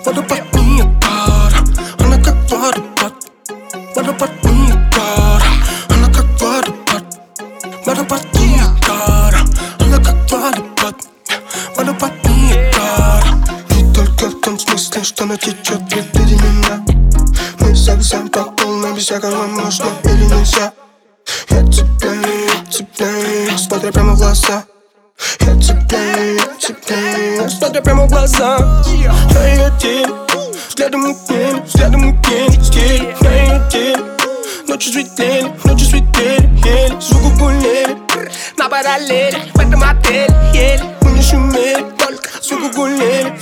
Водопад Ниагара, она как водопад. Водопад Ниагара, она как водопад. Водопад Ниагара, она как водопад. Водопад Ниагара. Не только в том смысле, что она течет впереди меня. Мы совсем по полной, без всякого можно или нельзя. Я цепляю, смотря прямо в глаза. Я цепляю, смотря прямо в глаза. На ее тень, взглядом мгновение, стиль. На ее тень, ночью светлели, звук гулели. На параллели, в этом отеле, еле. Мы не шумели, только звук гулели.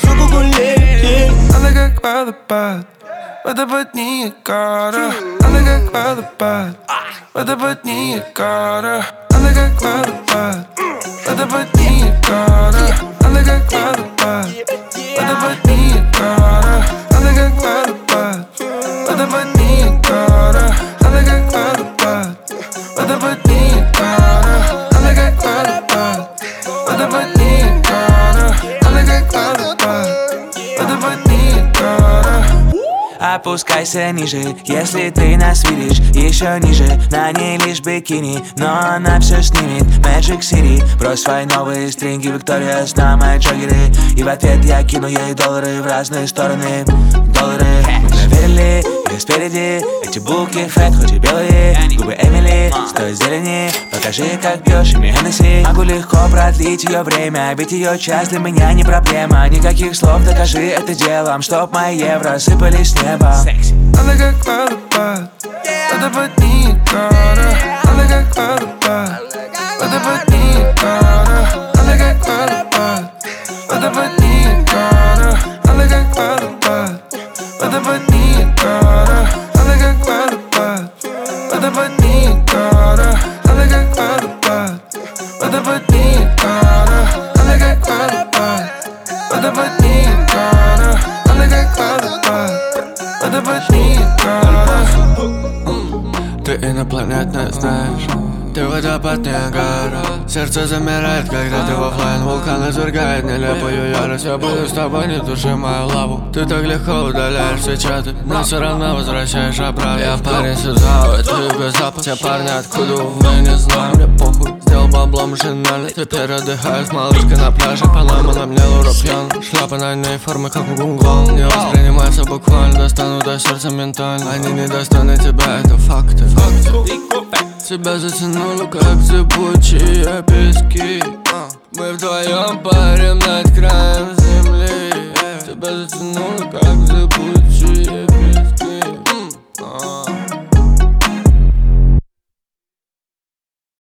Она как водопад, водопад Ниагара. Она как водопад, водопад Ниагара. Она как водопад, водопад Ниагара. Она как водопад, водопад Ниагара. Она как водопад, водопад Ниагара. Она как водопад, водопад Ниагара. Она как водопад, водопад Ниагара. Она как водопад, водопад Ниагара. Опускайся ниже, если ты нас видишь. Еще ниже, на ней лишь бикини, но она все снимет. Magic City, брось свои новые стринги, Виктория, на мои джоггеры. И в ответ я кину ей доллары в разные стороны. Доллары, мы проверили, ее спереди. Эти булки, фэт, хоть и белые. Губы Эмили, стой зелени. Покажи, как пьешь ими Хеннесси. Могу легко продлить ее время, ведь ее часть для меня не проблема. Никаких слов, докажи это делом, чтоб мои евро сыпались с неба. Она как водопад, водопад Ниагара. Она как водопад, водопад Ниагара. Она как водопад, водопад Ниагара. Она как водопад, водопад Ниагара. Она как водопад, водопад Ниагара. Она как водопад, водопад Ниагара. Она как водопад, водопад Ниагара. Она как водопад, водопад Ниагара. Ты инопланетная, знаешь. Ты водопад Ниагара. Сердце замирает, когда ты в оффлайн. Вулкан извергает нелепую ярость. Я буду с тобой, не туши мою лаву. Ты так легко удаляешь все чаты, но все равно возвращаешь обратно. Я парень с Израиля, ты без запах. Те парни откуда, мы не знаем, мне похуй. Сделал бабло машинально. Теперь отдыхаешь, малышка на пляже. Поломана мне лура пьян. Шляпа на ней формы, как у Гунгван. Не воспринимается буквально, достану до сердца ментально. Они недостойны тебя, это факты. Тебя затянуло, как зыбучие пески. Мы вдвоем парим над краем земли. Тебя затянуло, как